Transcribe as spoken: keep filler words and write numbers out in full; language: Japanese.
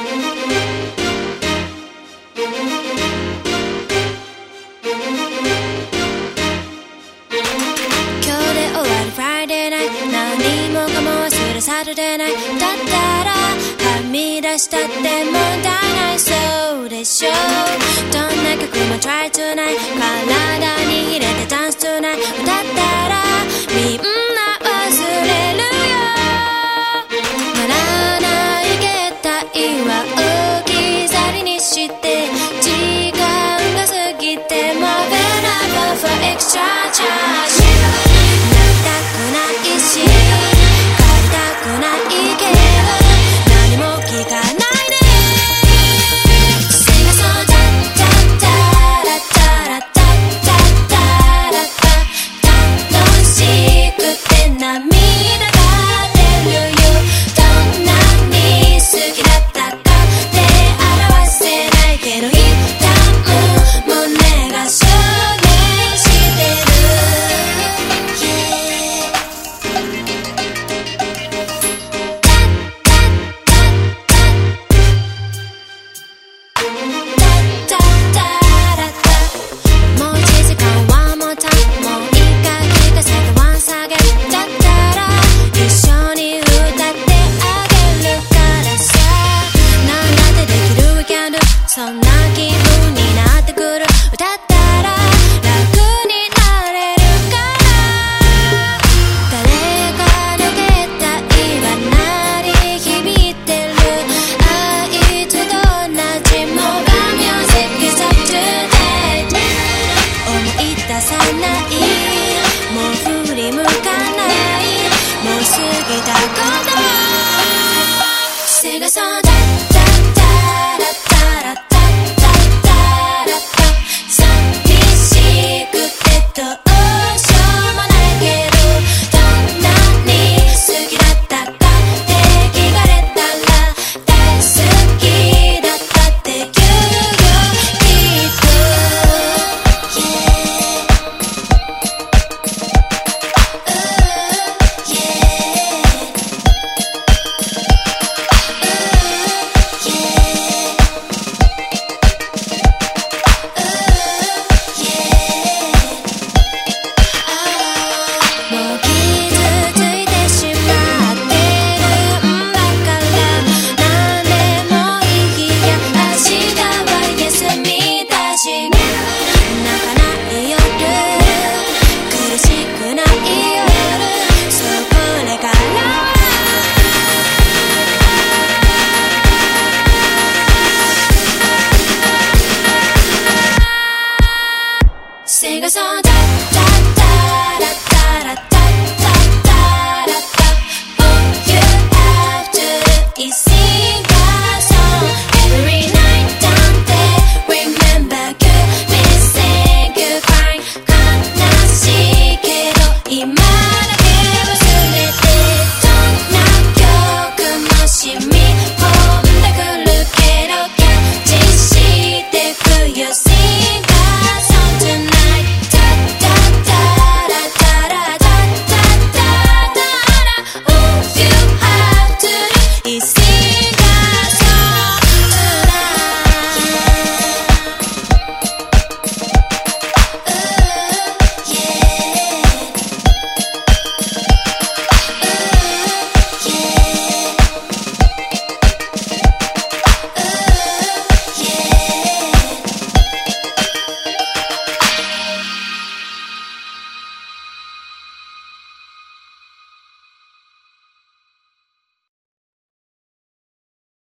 サルでないだったらはみ出したって問題ないそうでしょう。どんな曲も try tonight 体に入れてダンス tonight 歌ったらみんな忘れるよ。鳴らない携帯は置き去りにして時間が過ぎても available for extra charge なりたくないしないけど何も聞かないで Sing a song タッタッタラッタラッタッタッタラッタ楽しくて涙が出るよ。どんなに好きだったかって表せないけど一旦胸が証明してる、yeahそんな気分になってくる歌ったら楽になれるから誰かの携帯が鳴り響いてるあいつと同じもがmusic is up to date 思い出さないもう振り向かないもう過ぎたことSing a song Sing a song